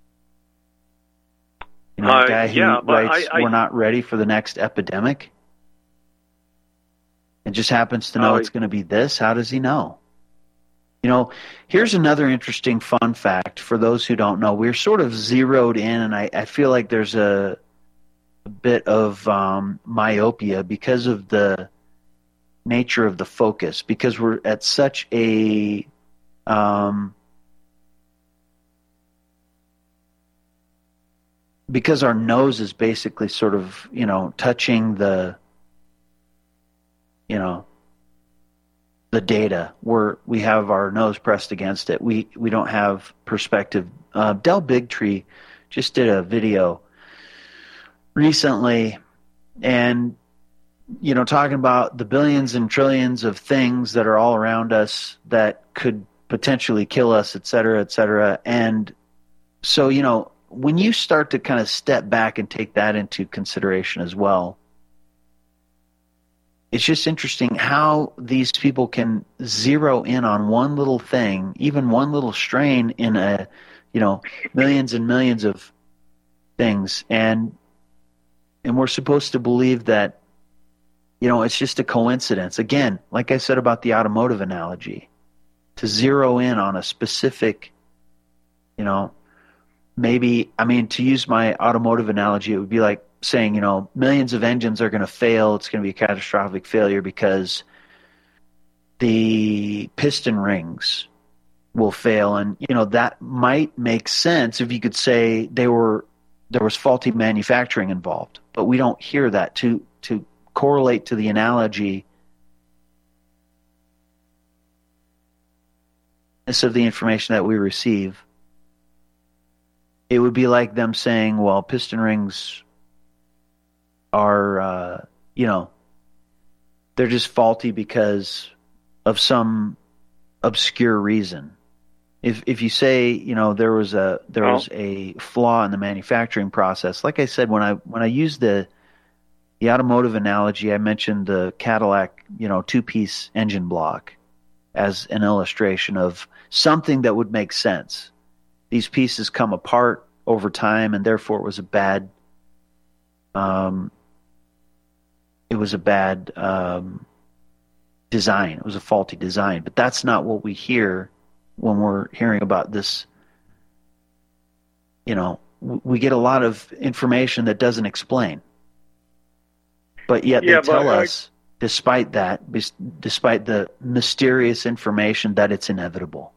You know, Uh, a guy who yeah, but writes, I- I- we're not ready for the next epidemic. And just happens to know Oh, it's going to be this. How does he know? You know, here's another interesting fun fact for those who don't know. We're sort of zeroed in, and I, I feel like there's a, a bit of um, myopia because of the nature of the focus, because we're at such a um, because our nose is basically sort of, you know, touching the, you know, the data. We're, we have our nose pressed against it. We we don't have perspective. Uh, Del Bigtree just did a video recently, and you know, talking about the billions and trillions of things that are all around us that could potentially kill us, et cetera, et cetera. And so, you know, when you start to kind of step back and take that into consideration as well, it's just interesting how these people can zero in on one little thing, even one little strain in a, you know, millions and millions of things. And, and we're supposed to believe that, you know, it's just a coincidence. Again, like I said about the automotive analogy, to zero in on a specific, you know, maybe, I mean, to use my automotive analogy, it would be like saying, you know, millions of engines are going to fail. It's going to be a catastrophic failure because the piston rings will fail. And, you know, that might make sense if you could say they were, there was faulty manufacturing involved, but we don't hear that. To, to correlate to the analogy of the information that we receive, it would be like them saying, well, piston rings are, uh, you know, they're just faulty because of some obscure reason. If if you say, you know, there was a there was a flaw in the manufacturing process, like I said, when I when I used the the automotive analogy, I mentioned the Cadillac, you know, two-piece engine block as an illustration of something that would make sense. These pieces come apart over time, and therefore it was a bad, um, it was a bad um, design. It was a faulty design. But that's not what we hear when we're hearing about this. You know, we get a lot of information that doesn't explain. But yet Yeah, they tell but I- us, despite that, bes- despite the mysterious information, that it's inevitable.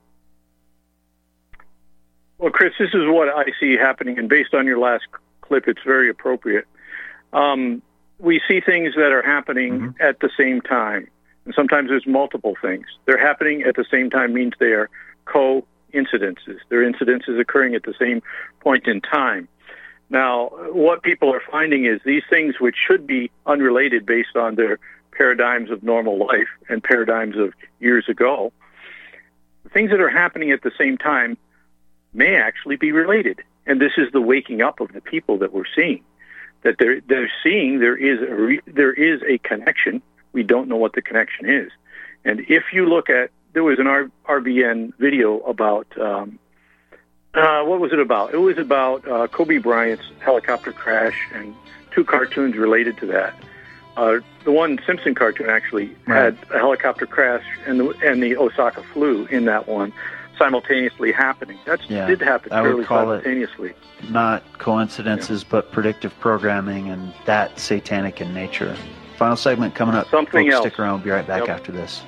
Well, Chris, this is what I see happening, and based on your last clip, it's very appropriate. Um, we see things that are happening Mm-hmm. at the same time. And sometimes there's multiple things. They're happening at the same time means they are co-incidences. They're incidences occurring at the same point in time. Now, what people are finding is these things which should be unrelated based on their paradigms of normal life and paradigms of years ago, things that are happening at the same time may actually be related. And this is the waking up of the people that we're seeing, that they're, they're seeing there is a re, there is a connection. We don't know what the connection is. And if you look at, there was an R B N video about, um, uh, what was it about? It was about uh, Kobe Bryant's helicopter crash and two cartoons related to that. Uh, the one Simpson cartoon actually Right. had a helicopter crash and the, and the Osaka flu in that one simultaneously happening. That Yeah, did happen I would fairly call it- simultaneously. Not coincidences, but predictive programming, and that satanic in nature. Final segment coming up. Something Folks, else. Stick around. We'll be right back Yep. after this.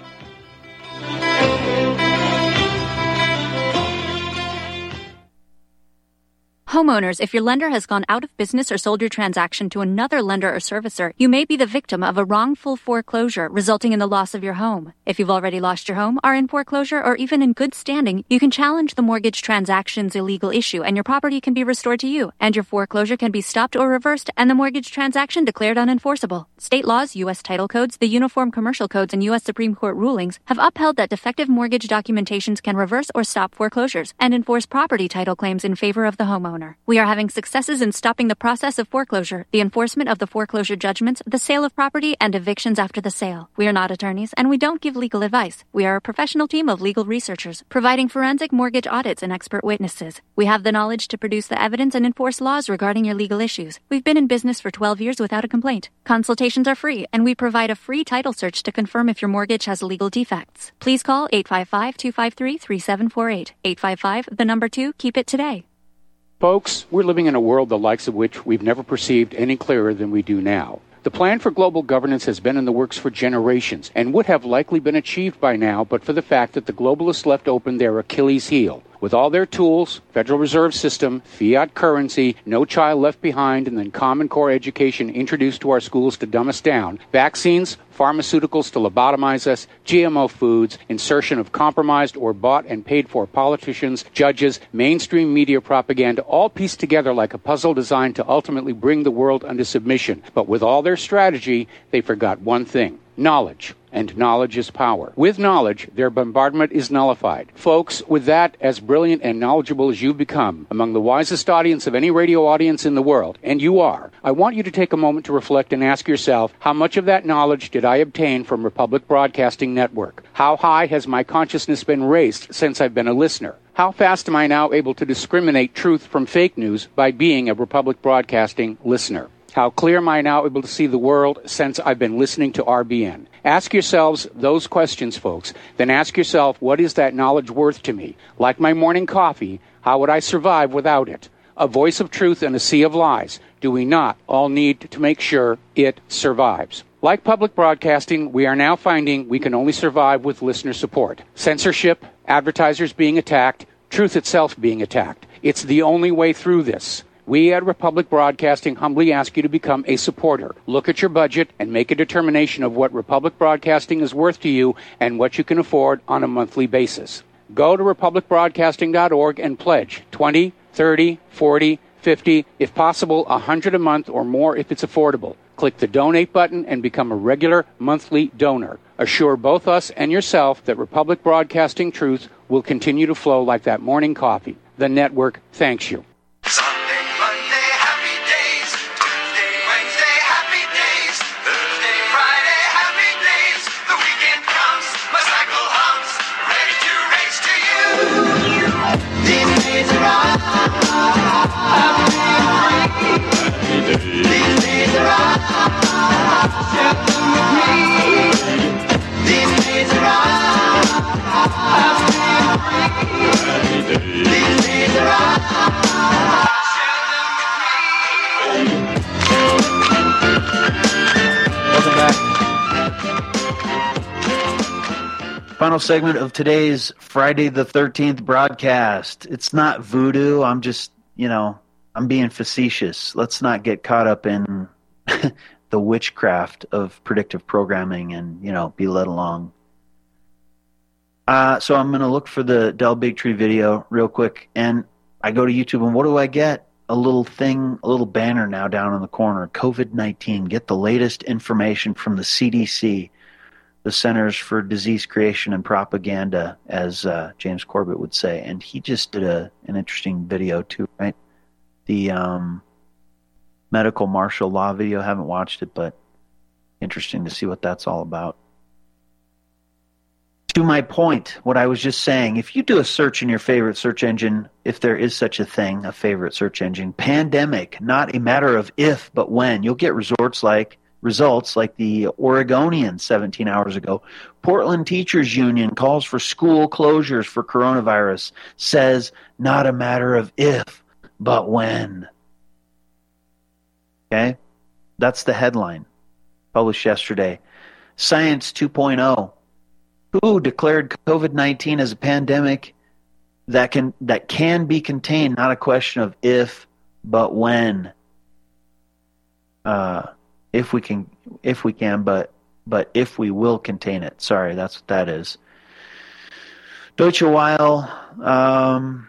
Homeowners, if your lender has gone out of business or sold your transaction to another lender or servicer, you may be the victim of a wrongful foreclosure resulting in the loss of your home. If you've already lost your home, are in foreclosure, or even in good standing, you can challenge the mortgage transaction's illegal issue and your property can be restored to you, and your foreclosure can be stopped or reversed and the mortgage transaction declared unenforceable. State laws, U S title codes, the Uniform Commercial Codes, and U S Supreme Court rulings have upheld that defective mortgage documentations can reverse or stop foreclosures and enforce property title claims in favor of the homeowner. We are having successes in stopping the process of foreclosure, the enforcement of the foreclosure judgments, the sale of property, and evictions after the sale. We are not attorneys, and we don't give legal advice. We are a professional team of legal researchers, providing forensic mortgage audits and expert witnesses. We have the knowledge to produce the evidence and enforce laws regarding your legal issues. We've been in business for twelve years without a complaint. Consultations are free, and we provide a free title search to confirm if your mortgage has legal defects. Please call eight five five, two five three, three seven four eight. eight five five, the number two, keep it today. Folks, we're living in a world the likes of which we've never perceived any clearer than we do now. The plan for global governance has been in the works for generations and would have likely been achieved by now but for the fact that the globalists left open their Achilles heel. With all their tools, Federal Reserve System, fiat currency, no child left behind, and then Common Core education introduced to our schools to dumb us down, vaccines, pharmaceuticals to lobotomize us, G M O foods, insertion of compromised or bought and paid for politicians, judges, mainstream media propaganda, all pieced together like a puzzle designed to ultimately bring the world under submission. But with all their strategy, they forgot one thing: knowledge. And knowledge is power. With knowledge, their bombardment is nullified. Folks, with that, as brilliant and knowledgeable as you've become, among the wisest audience of any radio audience in the world, and you are, I want you to take a moment to reflect and ask yourself, how much of that knowledge did I obtain from Republic Broadcasting Network? How high has my consciousness been raised since I've been a listener? How fast am I now able to discriminate truth from fake news by being a Republic Broadcasting listener? How clear am I now able to see the world since I've been listening to R B N? Ask yourselves those questions, folks. Then ask yourself, what is that knowledge worth to me? Like my morning coffee, how would I survive without it? A voice of truth in a sea of lies. Do we not all need to make sure it survives? Like public broadcasting, we are now finding we can only survive with listener support. Censorship, advertisers being attacked, truth itself being attacked. It's the only way through this. We at Republic Broadcasting humbly ask you to become a supporter. Look at your budget and make a determination of what Republic Broadcasting is worth to you and what you can afford on a monthly basis. Go to republic broadcasting dot org and pledge twenty, thirty, forty, fifty, if possible one hundred a month or more if it's affordable. Click the donate button and become a regular monthly donor. Assure both us and yourself that Republic Broadcasting truth will continue to flow like that morning coffee. The network thanks you. Welcome back. Final segment of today's Friday the thirteenth broadcast. It's not voodoo. I'm just, you know, I'm being facetious. Let's not get caught up in the the witchcraft of predictive programming and, you know, be led along. Uh, so I'm going to look for the Del Bigtree video real quick, and I go to YouTube, and what do I get? A little thing, a little banner now down in the corner, COVID nineteen. Get the latest information from the C D C, the Centers for Disease Creation and Propaganda, as uh, James Corbett would say. And he just did a an interesting video too, right? The um, medical martial law video. Haven't watched it, but interesting to see what that's all about. To my point, what I was just saying, if you do a search in your favorite search engine, if there is such a thing, a favorite search engine, pandemic, not a matter of if, but when, you'll get results like results like the Oregonian seventeen hours ago. Portland Teachers Union calls for school closures for coronavirus, says not a matter of if, but when. Okay? That's the headline published yesterday. Science two point oh. Who declared COVID nineteen as a pandemic that can that can be contained, not a question of if, but when. Uh, if we can, if we can, but but if we will contain it. Sorry, that's what that is. Deutsche Welle. Um,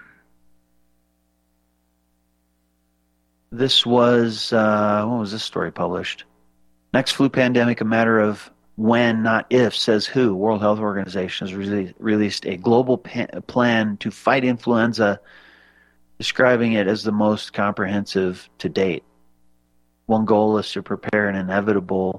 this was uh, when was this story published? Next flu pandemic, a matter of when, not if, says W H O. World Health Organization has re- released a global pa- plan to fight influenza, describing it as the most comprehensive to date. One goal is to prepare an inevitable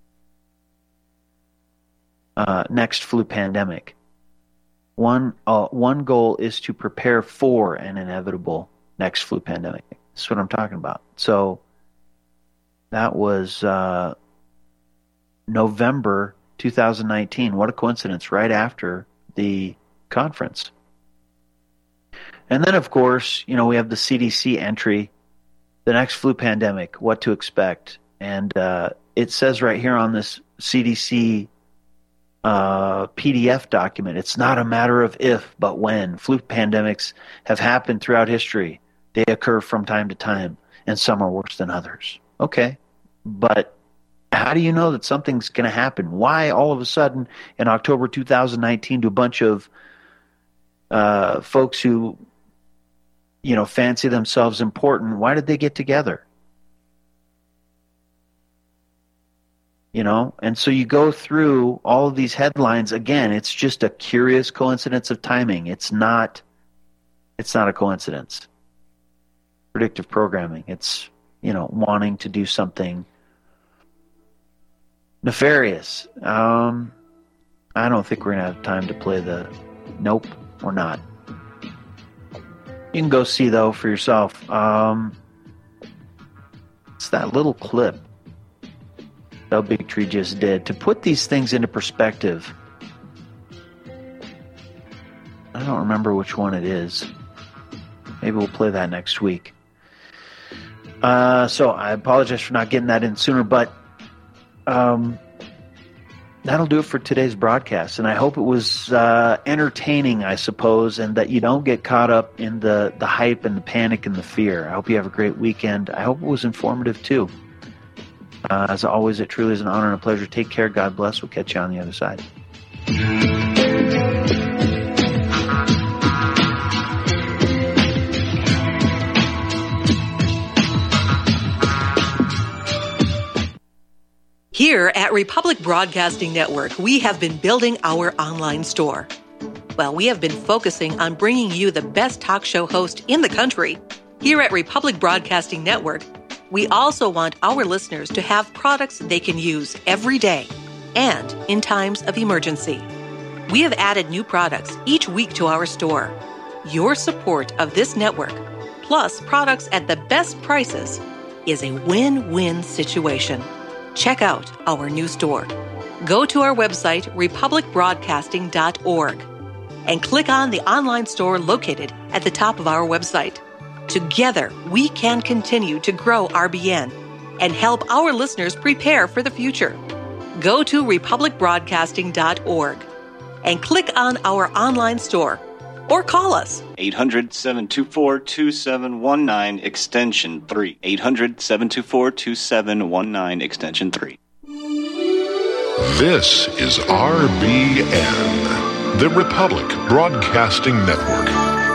uh, next flu pandemic. One uh, one goal is to prepare for an inevitable next flu pandemic. That's what I'm talking about. So that was uh, November two thousand nineteen. What a coincidence, right after the conference. And then, of course, you know, we have the C D C entry, the next flu pandemic, what to expect. And uh, it says right here on this C D C uh, P D F document, it's not a matter of if, but when. Flu pandemics have happened throughout history. They occur from time to time, and some are worse than others. Okay, but how do you know that something's going to happen? Why all of a sudden in October two thousand nineteen do a bunch of uh, folks who, you know, fancy themselves important, why did they get together? You know, and so you go through all of these headlines. Again, it's just a curious coincidence of timing. It's not, it's not a coincidence. Predictive programming. It's, you know, wanting to do something nefarious. Um, I don't think we're going to have time to play the nope or not. You can go see, though, for yourself. Um, it's that little clip Del Bigtree just did to put these things into perspective. I don't remember which one it is. Maybe we'll play that next week. Uh, so I apologize for not getting that in sooner, but um, that'll do it for today's broadcast. And I hope it was uh, entertaining, I suppose, and that you don't get caught up in the, the hype and the panic and the fear. I hope you have a great weekend. I hope it was informative, too. Uh, as always, it truly is an honor and a pleasure. Take care. God bless. We'll catch you on the other side. Here at Republic Broadcasting Network, we have been building our online store. Well, we have been focusing on bringing you the best talk show host in the country. Here at Republic Broadcasting Network, we also want our listeners to have products they can use every day and in times of emergency. We have added new products each week to our store. Your support of this network, plus products at the best prices, is a win-win situation. Check out our new store. Go to our website, republic broadcasting dot org, and click on the online store located at the top of our website. Together, we can continue to grow R B N and help our listeners prepare for the future. Go to republic broadcasting dot org and click on our online store. or call us. eight hundred, seven two four, two seven one nine, extension three. eight hundred, seven two four, two seven one nine, extension three. This is R B N, the Republic Broadcasting Network.